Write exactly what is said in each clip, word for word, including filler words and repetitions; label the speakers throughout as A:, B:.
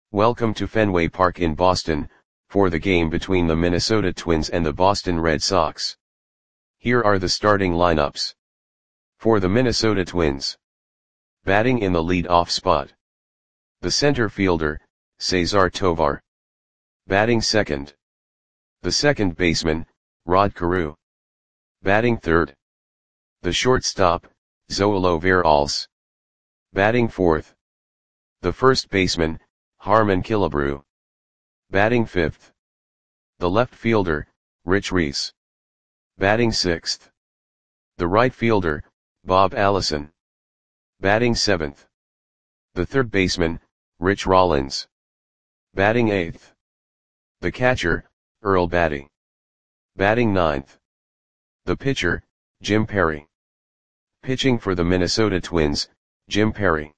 A: Welcome to Fenway Park in Boston, for the game between the Minnesota Twins and the Boston Red Sox. Here are the starting lineups. For the Minnesota Twins. Batting in the lead-off spot. The center fielder, Cesar Tovar. Batting second. The second baseman, Rod Carew. Batting third. The shortstop, Zoilo Veralles. Batting fourth. The first baseman, Harmon Killebrew. Batting fifth. The left fielder, Rich Reese. Batting sixth. The right fielder, Bob Allison. Batting seventh. The third baseman, Rich Rollins. Batting eighth. The catcher, Earl Battey. Batting ninth. The pitcher, Jim Perry. Pitching for the Minnesota Twins, Jim Perry.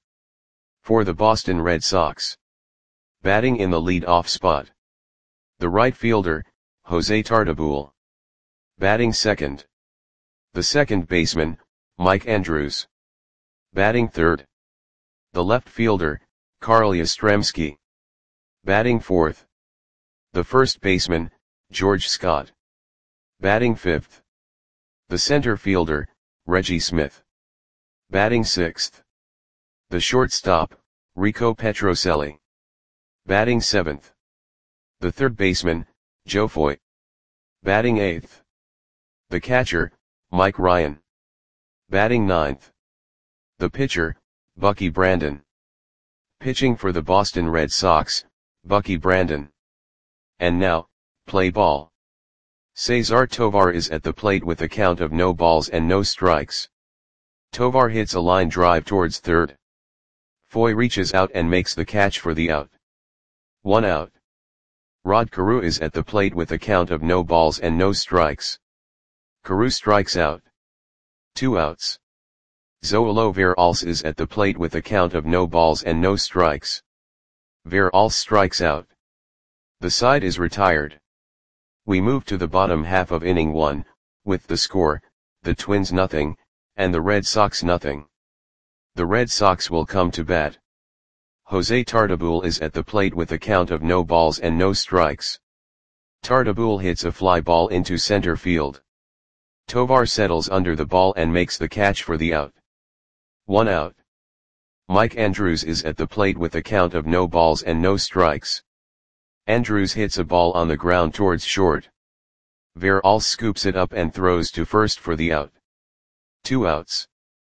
A: For the Boston Red Sox. Batting in the lead-off spot. The right fielder, Jose Tartabull. Batting second. The second baseman, Mike Andrews. Batting third. The left fielder, Carl Yastrzemski. Batting fourth. The first baseman, George Scott. Batting fifth. The center fielder, Reggie Smith. Batting sixth. The shortstop, Rico Petrocelli. Batting seventh. The third baseman, Joe Foyt. Batting eighth. The catcher, Mike Ryan. Batting ninth. The pitcher, Bucky Brandon. Pitching for the Boston Red Sox, Bucky Brandon. And now, play ball. Cesar Tovar is at the plate with a count of no balls and no strikes. Tovar hits a line drive towards third. Foy reaches out and makes the catch for the out. One out. Rod Carew is at the plate with a count of no balls and no strikes. Carew strikes out. Two outs. Zoilo Veralles is at the plate with a count of no balls and no strikes. Veralles strikes out. The side is retired. We move to the bottom half of inning one, with the score, the Twins nothing, and the Red Sox nothing. The Red Sox will come to bat. Jose Tartabull is at the plate with a count of no balls and no strikes. Tartabull hits a fly ball into center field. Tovar settles under the ball and makes the catch for the out. One out. Mike Andrews is at the plate with a count of no balls and no strikes. Andrews hits a ball on the ground towards short. Veralles scoops it up and throws to first for the out. Two outs.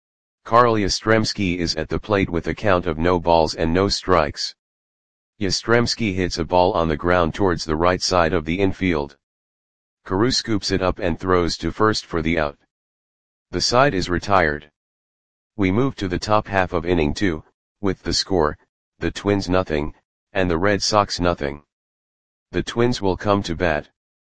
A: Carl Yastrzemski is at the plate with a count of no balls and no strikes. Yastrzemski hits a ball on the ground towards the right side of the infield. Carew scoops it up and throws to first for the out. The side is retired. We move to the top half of inning two, with the score, the Twins nothing, and the Red Sox nothing. The Twins will come to bat.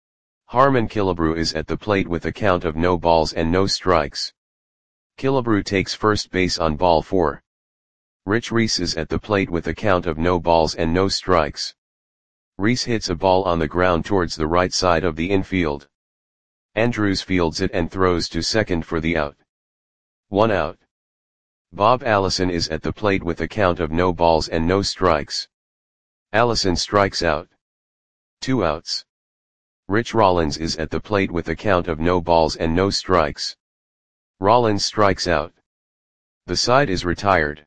A: Harmon Killebrew is at the plate with a count of no balls and no strikes. Killebrew takes first base on ball four. Rich Reese is at the plate with a count of no balls and no strikes. Reese hits a ball on the ground towards the right side of the infield. Andrews fields it and throws to second for the out. One out. Bob Allison is at the plate with a count of no balls and no strikes. Allison strikes out. Two outs. Rich Rollins is at the plate with a count of no balls and no strikes. Rollins strikes out. The side is retired.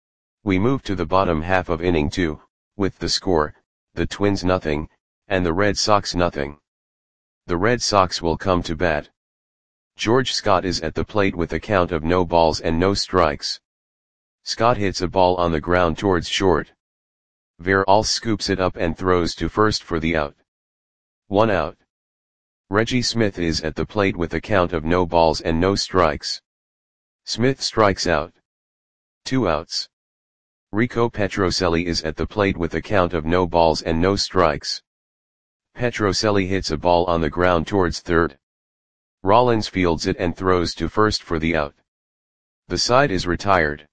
A: We move to the bottom half of inning two, with the score, the Twins nothing, and the Red Sox nothing. The Red Sox will come to bat. George Scott is at the plate with a count of no balls and no strikes. Scott hits a ball on the ground towards short. Veralles scoops it up and throws to first for the out. One out. Reggie Smith is at the plate with a count of no balls and no strikes. Smith strikes out. Two outs. Rico Petrocelli is at the plate with a count of no balls and no strikes. Petrocelli hits a ball on the ground towards third. Rollins fields it and throws to first for the out. The side is retired.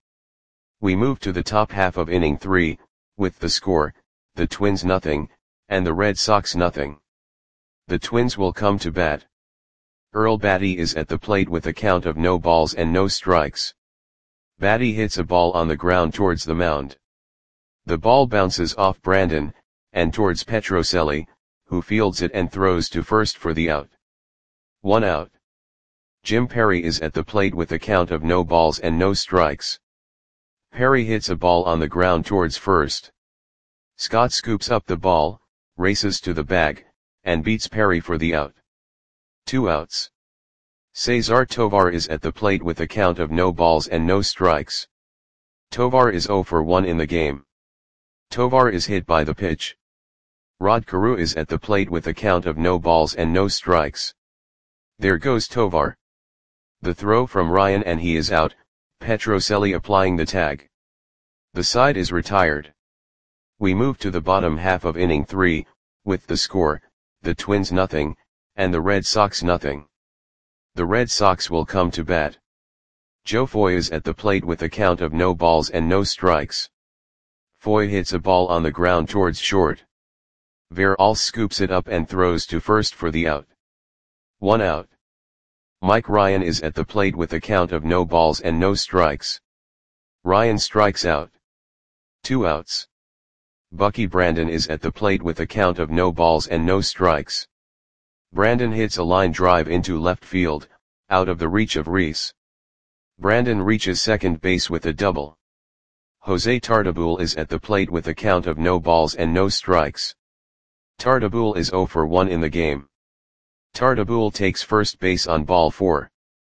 A: We move to the top half of inning three, with the score, the Twins nothing, and the Red Sox nothing. The Twins will come to bat. Earl Battey is at the plate with a count of no balls and no strikes. Battey hits a ball on the ground towards the mound. The ball bounces off Brandon, and towards Petrocelli, who fields it and throws to first for the out. One out. Jim Perry is at the plate with a count of no balls and no strikes. Perry hits a ball on the ground towards first. Scott scoops up the ball, races to the bag, and beats Perry for the out. Two outs. Cesar Tovar is at the plate with a count of no balls and no strikes. Tovar is oh for one in the game. Tovar is hit by the pitch. Rod Carew is at the plate with a count of no balls and no strikes. There goes Tovar. The throw from Ryan and he is out, Petrocelli applying the tag. The side is retired. We move to the bottom half of inning three, with the score, the Twins nothing, and the Red Sox nothing. The Red Sox will come to bat. Joe Foy is at the plate with a count of no balls and no strikes. Foy hits a ball on the ground towards short. Veralls scoops it up and throws to first for the out. One out. Mike Ryan is at the plate with a count of no balls and no strikes. Ryan strikes out. Two outs. Bucky Brandon is at the plate with a count of no balls and no strikes. Brandon hits a line drive into left field, out of the reach of Reese. Brandon reaches second base with a double. Jose Tartabull is at the plate with a count of no balls and no strikes. Tartabull is oh for one in the game. Tartabull takes first base on ball four.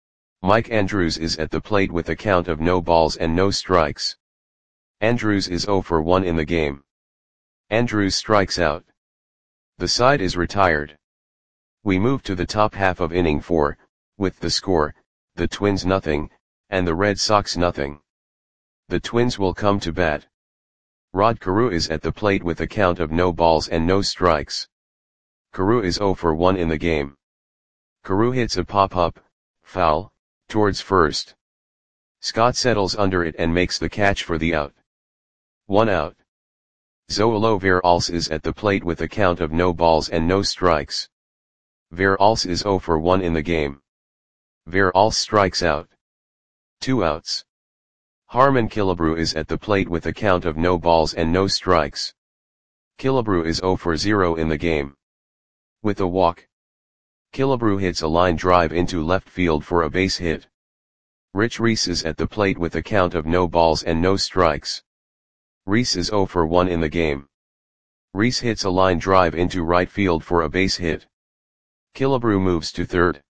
A: Mike Andrews is at the plate with a count of no balls and no strikes. Andrews is oh for one in the game. Andrews strikes out. The side is retired. We move to the top half of inning four, with the score, the Twins nothing, and the Red Sox nothing. The Twins will come to bat. Rod Carew is at the plate with a count of no balls and no strikes. Carew is oh for one in the game. Carew hits a pop-up, foul, towards first. Scott settles under it and makes the catch for the out. One out. Zoilo Veralls is at the plate with a count of no balls and no strikes. Veralls is oh for one in the game. Veralls strikes out. Two outs. Harmon Killebrew is at the plate with a count of no balls and no strikes. Killebrew is oh for zero in the game. With a walk. Killebrew hits a line drive into left field for a base hit. Rich Reese is at the plate with a count of no balls and no strikes. Reese is oh for one in the game. Reese hits a line drive into right field for a base hit. Killebrew moves to third.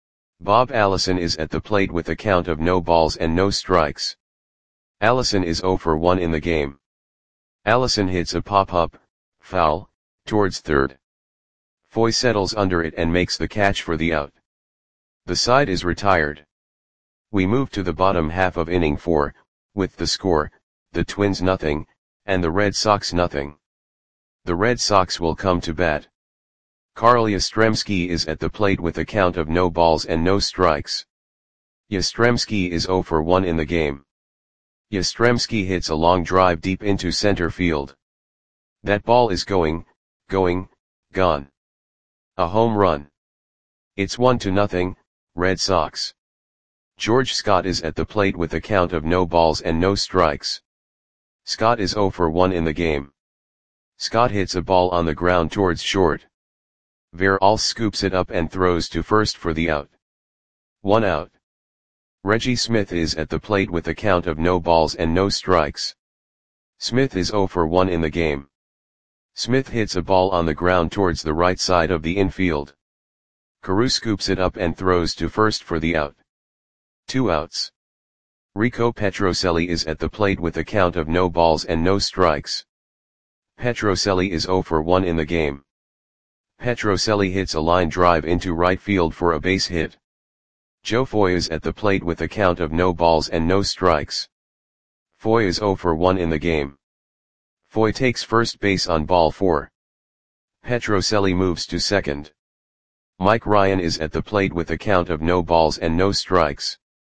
A: Bob Allison is at the plate with a count of no balls and no strikes. Allison is oh for one in the game. Allison hits a pop-up, foul, towards third. Foy settles under it and makes the catch for the out. The side is retired. We move to the bottom half of inning four, with the score, the Twins nothing, and the Red Sox nothing. The Red Sox will come to bat. Carl Yastrzemski is at the plate with a count of no balls and no strikes. Yastrzemski is oh for one in the game. Yastrzemski hits a long drive deep into center field. That ball is going, going, gone. A home run. It's one to nothing, Red Sox. George Scott is at the plate with a count of no balls and no strikes. Scott is oh for one in the game. Scott hits a ball on the ground towards short. Veralls scoops it up and throws to first for the out. One out. Reggie Smith is at the plate with a count of no balls and no strikes. Smith is oh for one in the game. Smith hits a ball on the ground towards the right side of the infield. Carew scoops it up and throws to first for the out. Two outs. Rico Petrocelli is at the plate with a count of no balls and no strikes. Petrocelli is oh for one in the game. Petrocelli hits a line drive into right field for a base hit. Joe Foy is at the plate with a count of no balls and no strikes. Foy is oh for one in the game. Foy takes first base on ball four. Petrocelli moves to second. Mike Ryan is at the plate with a count of no balls and no strikes.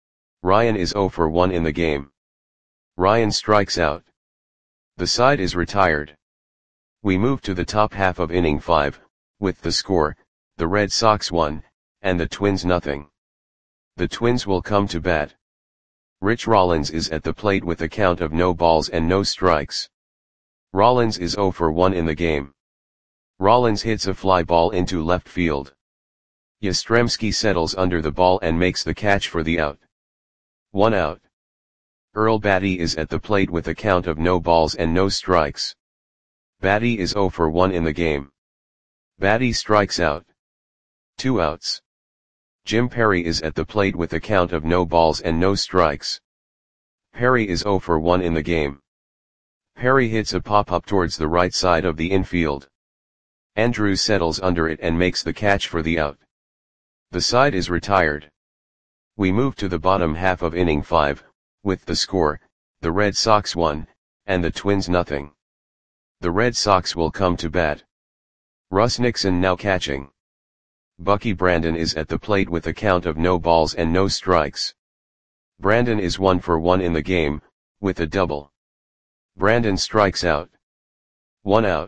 A: Ryan is oh for one in the game. Ryan strikes out. The side is retired. We move to the top half of inning five, with the score, the Red Sox one, and the Twins nothing. The Twins will come to bat. Rich Rollins is at the plate with a count of no balls and no strikes. Rollins is zero for one in the game. Rollins hits a fly ball into left field. Yastrzemski settles under the ball and makes the catch for the out. One out. Earl Batty is at the plate with a count of no balls and no strikes. Batty is zero for one in the game. Batty strikes out. Two outs. Jim Perry is at the plate with a count of no balls and no strikes. Perry is zero for one in the game. Perry hits a pop-up towards the right side of the infield. Andrews settles under it and makes the catch for the out. The side is retired. We move to the bottom half of inning five, with the score, the Red Sox one, and the Twins nothing. The Red Sox will come to bat. Russ Nixon now catching. Bucky Brandon is at the plate with a count of no balls and no strikes. Brandon is one for one in the game, with a double. Brandon strikes out. One out.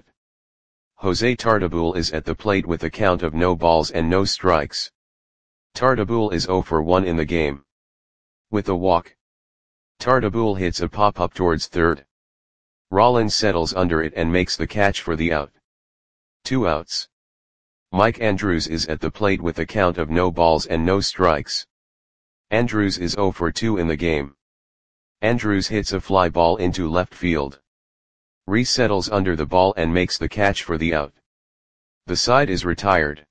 A: Jose Tartabull is at the plate with a count of no balls and no strikes. Tartabull is zero for one in the game. With a walk. Tartabull hits a pop-up towards third. Rollins settles under it and makes the catch for the out. Two outs. Mike Andrews is at the plate with a count of no balls and no strikes. Andrews is zero for two in the game. Andrews hits a fly ball into left field. Reese settles under the ball and makes the catch for the out. The side is retired.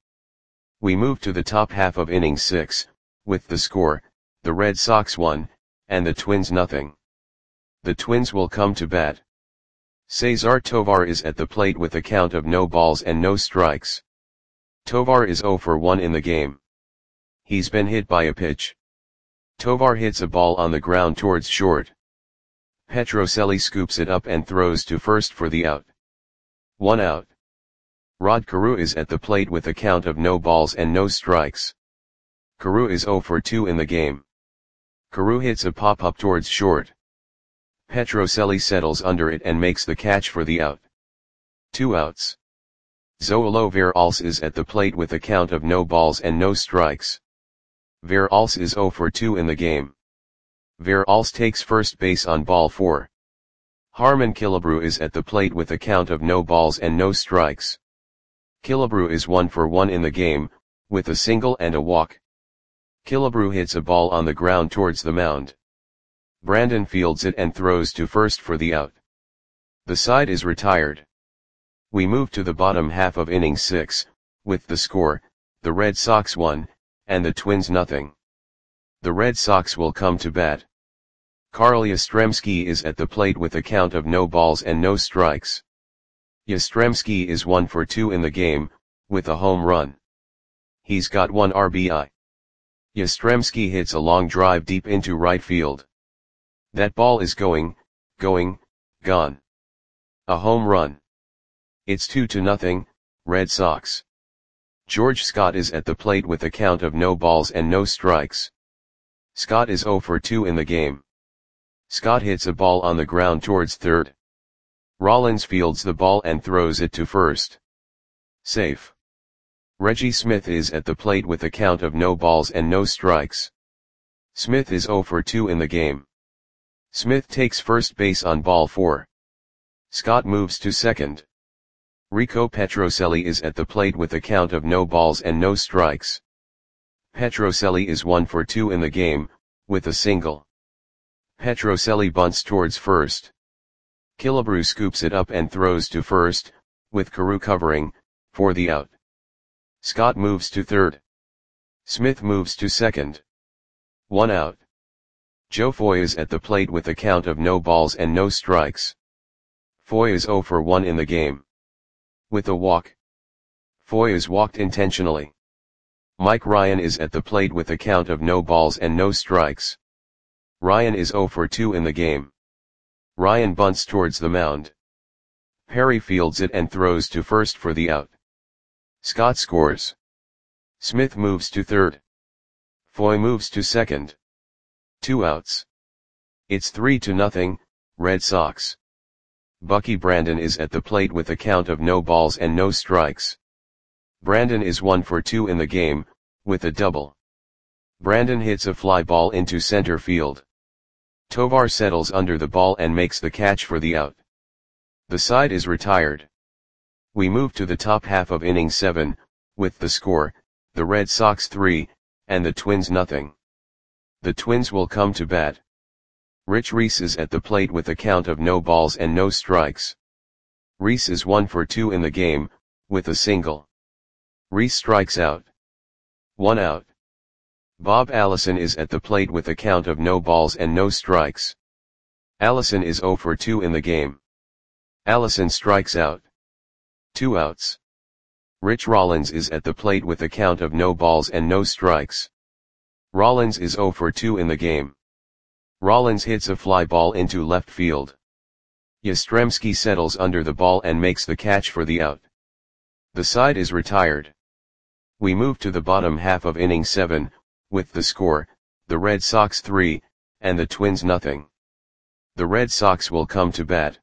A: We move to the top half of inning six, with the score, the Red Sox one, and the Twins nothing. The Twins will come to bat. Cesar Tovar is at the plate with a count of no balls and no strikes. Tovar is zero for one in the game. He's been hit by a pitch. Tovar hits a ball on the ground towards short. Petrocelli scoops it up and throws to first for the out. One out. Rod Carew is at the plate with a count of no balls and no strikes. Carew is zero for two in the game. Carew hits a pop-up towards short. Petrocelli settles under it and makes the catch for the out. Two outs. Zoilo Veralce is at the plate with a count of no balls and no strikes. Veralce is zero for two in the game. Veralce takes first base on ball four. Harmon Killebrew is at the plate with a count of no balls and no strikes. Killebrew is one for one in the game, with a single and a walk. Killebrew hits a ball on the ground towards the mound. Brandon fields it and throws to first for the out. The side is retired. We move to the bottom half of inning six, with the score, the Red Sox one, and the Twins nothing. The Red Sox will come to bat. Carl Yastrzemski is at the plate with a count of no balls and no strikes. Yastrzemski is one for two in the game, with a home run. He's got one R B I. Yastrzemski hits a long drive deep into right field. That ball is going, going, gone. A home run. It's two to nothing, Red Sox. George Scott is at the plate with a count of no balls and no strikes. Scott is zero for two in the game. Scott hits a ball on the ground towards third. Rollins fields the ball and throws it to first. Safe. Reggie Smith is at the plate with a count of no balls and no strikes. Smith is zero for two in the game. Smith takes first base on ball four. Scott moves to second. Rico Petrocelli is at the plate with a count of no balls and no strikes. Petrocelli is one for two in the game, with a single. Petrocelli bunts towards first. Killebrew scoops it up and throws to first, with Carew covering, for the out. Scott moves to third. Smith moves to second. One out. Joe Foy is at the plate with a count of no balls and no strikes. Foy is zero for one in the game. With a walk. Foy is walked intentionally. Mike Ryan is at the plate with a count of no balls and no strikes. Ryan is zero for two in the game. Ryan bunts towards the mound. Perry fields it and throws to first for the out. Scott scores. Smith moves to third. Foy moves to second. Two outs. It's three to nothing, Red Sox. Bucky Brandon is at the plate with a count of no balls and no strikes. Brandon is one for two in the game, with a double. Brandon hits a fly ball into center field. Tovar settles under the ball and makes the catch for the out. The side is retired. We move to the top half of inning seven, with the score, the Red Sox three, and the Twins nothing. The Twins will come to bat. Rich Reese is at the plate with a count of no balls and no strikes. Reese is one for two in the game, with a single. Reese strikes out. One out. Bob Allison is at the plate with a count of no balls and no strikes. Allison is zero for two in the game. Allison strikes out. Two outs. Rich Rollins is at the plate with a count of no balls and no strikes. Rollins is zero for two in the game. Rollins hits a fly ball into left field. Yastrzemski settles under the ball and makes the catch for the out. The side is retired. We move to the bottom half of inning seven, with the score, the Red Sox three, and the Twins nothing. The Red Sox will come to bat.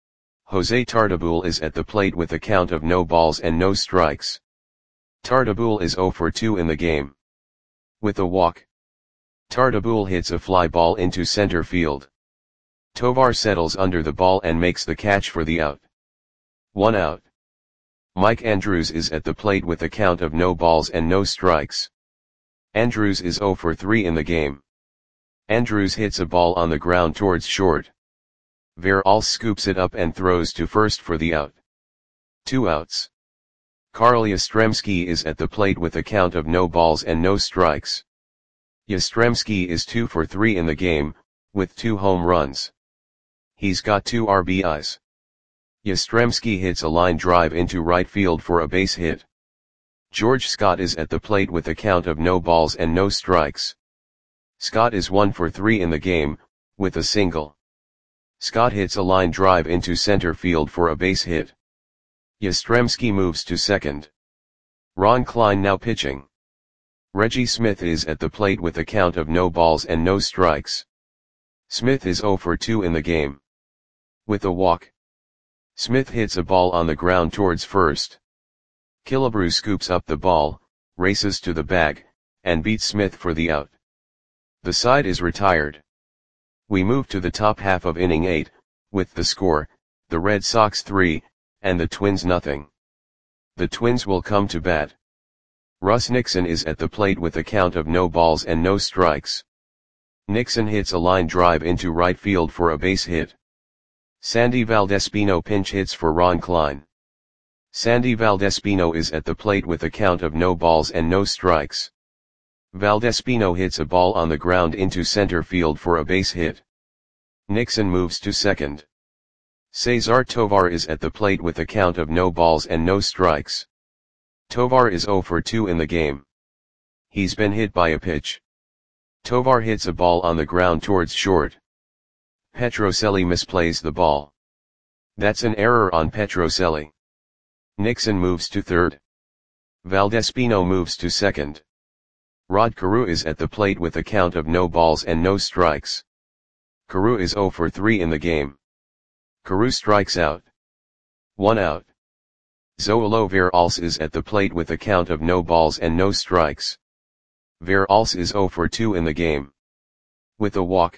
A: Jose Tartabull is at the plate with a count of no balls and no strikes. Tartabull is zero for two in the game. With a walk. Tartabull hits a fly ball into center field. Tovar settles under the ball and makes the catch for the out. One out. Mike Andrews is at the plate with a count of no balls and no strikes. Andrews is zero for three in the game. Andrews hits a ball on the ground towards short. Veralce scoops it up and throws to first for the out. Two outs. Carl Yastrzemski is at the plate with a count of no balls and no strikes. Yastrzemski is two for three in the game, with two home runs. He's got two R B Is. Yastrzemski hits a line drive into right field for a base hit. George Scott is at the plate with a count of no balls and no strikes. Scott is one for three in the game, with a single. Scott hits a line drive into center field for a base hit. Yastrzemski moves to second. Ron Klein now pitching. Reggie Smith is at the plate with a count of no balls and no strikes. Smith is zero for two in the game. With a walk. Smith hits a ball on the ground towards first. Killebrew scoops up the ball, races to the bag, and beats Smith for the out. The side is retired. We move to the top half of inning eight, with the score, the Red Sox three, and the Twins nothing. The Twins will come to bat. Russ Nixon is at the plate with a count of no balls and no strikes. Nixon hits a line drive into right field for a base hit. Sandy Valdespino pinch hits for Ron Klein. Sandy Valdespino is at the plate with a count of no balls and no strikes. Valdespino hits a ball on the ground into center field for a base hit. Nixon moves to second. Cesar Tovar is at the plate with a count of no balls and no strikes. Tovar is zero for two in the game. He's been hit by a pitch. Tovar hits a ball on the ground towards short. Petrocelli misplays the ball. That's an error on Petrocelli. Nixon moves to third. Valdespino moves to second. Rod Carew is at the plate with a count of no balls and no strikes. Carew is zero for three in the game. Carew strikes out. One out. Zoilo Veralce is at the plate with a count of no balls and no strikes. Veralce is zero for two in the game. With a walk.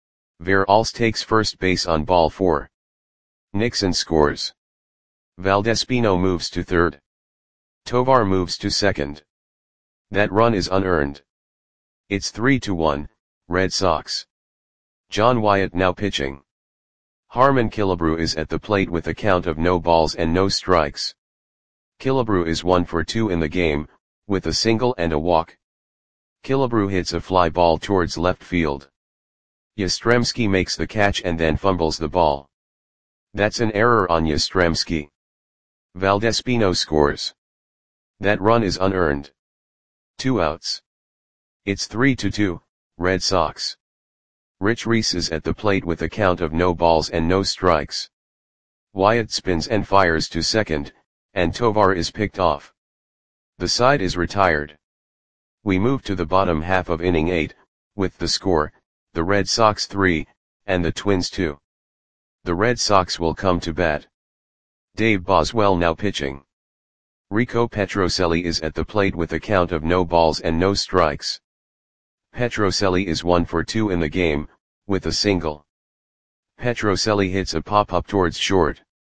A: Veralce takes first base on ball four. Nixon scores. Valdespino moves to third. Tovar moves to second. That run is unearned. It's three to one, Red Sox. John Wyatt now pitching. Harmon Killebrew is at the plate with a count of no balls and no strikes. Killebrew is one for two in the game, with a single and a walk. Killebrew hits a fly ball towards left field. Yastrzemski makes the catch and then fumbles the ball. That's an error on Yastrzemski. Valdespino scores. That run is unearned. Two outs. It's three to two, Red Sox. Rich Reese is at the plate with a count of no balls and no strikes. Wyatt spins and fires to second, and Tovar is picked off. The side is retired. We move to the bottom half of inning eight, with the score, the Red Sox three, and the Twins two. The Red Sox will come to bat. Dave Boswell now pitching. Rico Petrocelli is at the plate with a count of no balls and no strikes. Petrocelli is one for two in the game, with a single. Petrocelli hits a pop-up towards short.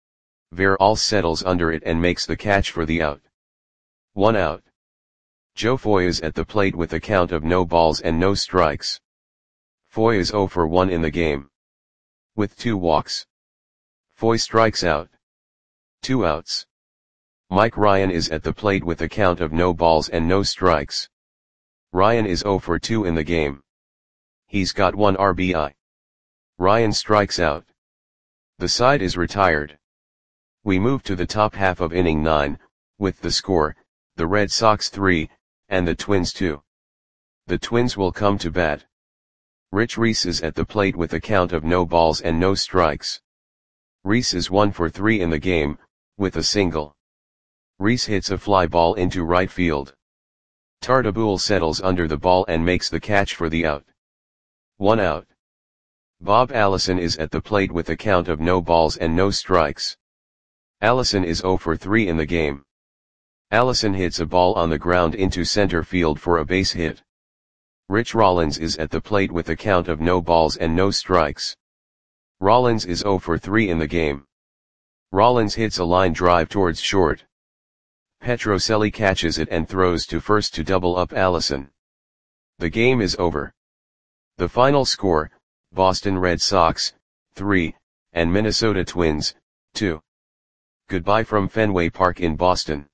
A: Veralls settles under it and makes the catch for the out. One out. Joe Foy is at the plate with a count of no balls and no strikes. Foy is zero for one in the game. With two walks. Foy strikes out. Two outs. Mike Ryan is at the plate with a count of no balls and no strikes. Ryan is zero for two in the game. He's got one R B I. Ryan strikes out. The side is retired. We move to the top half of inning nine, with the score, the Red Sox three, and the Twins two. The Twins will come to bat. Rich Reese is at the plate with a count of no balls and no strikes. Reese is one for three in the game, with a single. Reese hits a fly ball into right field. Tartabull settles under the ball and makes the catch for the out. One out. Bob Allison is at the plate with a count of no balls and no strikes. Allison is zero for three in the game. Allison hits a ball on the ground into center field for a base hit. Rich Rollins is at the plate with a count of no balls and no strikes. Rollins is zero for three in the game. Rollins hits a line drive towards short. Petrocelli catches it and throws to first to double up Allison. The game is over. The final score, Boston Red Sox, three, and Minnesota Twins, two. Goodbye from Fenway Park in Boston.